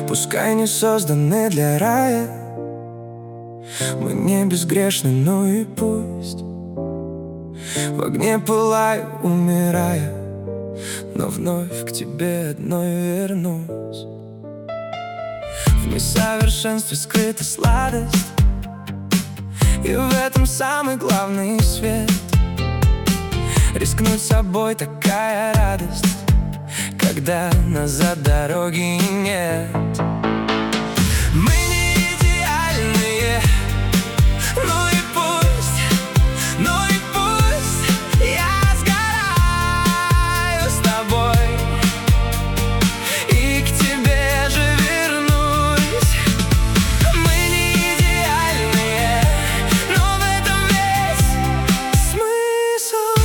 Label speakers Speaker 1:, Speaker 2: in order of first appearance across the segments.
Speaker 1: Пускай не созданы для рая, мы не безгрешны, ну и пусть. В огне пылаю, умирая, но вновь к тебе одной вернусь. В несовершенстве скрыта сладость, и в этом самый главный свет. Рискнуть собой — такая радость, когда назад дороги нет. Мы не идеальные, ну и пусть, ну и пусть. Я сгораю с тобой и к тебе же вернусь. Мы не идеальные, но в этом весь смысл.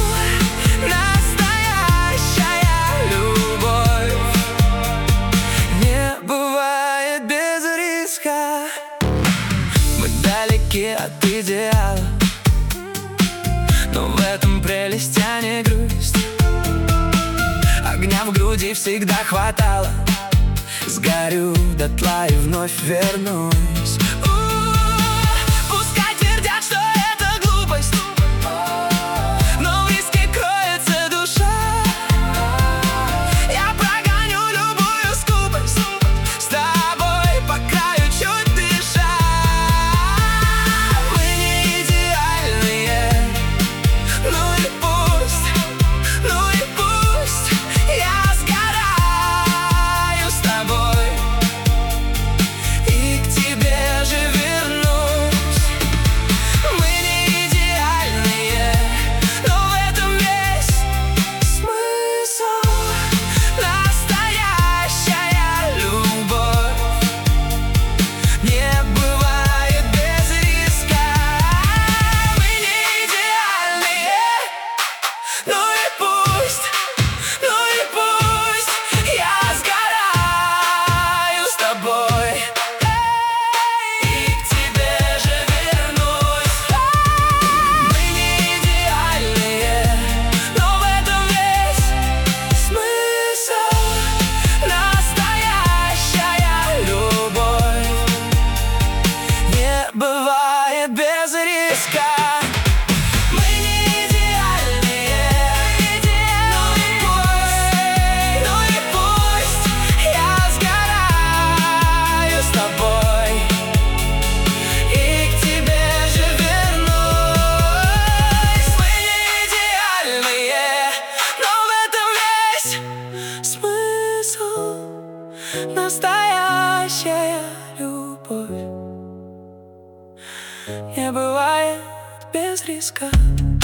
Speaker 1: Настоящая любовь не бывает без риска. Мы далеки от идеала, но в этом прелесть, а не грусть. Огня в груди всегда хватало, сгорю дотла и вновь вернусь. Пускай твердят, что это глупость, но в риске кроется душа. Я прогоню любую скупость, с тобой по краю чуть дыша. Мы не идеальные, ну и пусть, ну и пусть. Я сгораю с тобой и к тебе же вернусь. Мы не идеальные, но в этом весь смысл. Настоящая любовь не бывает без риска. Мы не идеальные, ну и пусть, ну и пусть. Я сгораю с тобой и к тебе же вернусь. Мы не идеальные, но в этом весь смысл. Настоящая любовь не бывает без риска. Мы не идеальные, ну и пусть. Я сгораю с тобой и к тебе же вернусь. Мы не идеальные, но в этом весь смысл. Настоящая любовь не бывает без риска.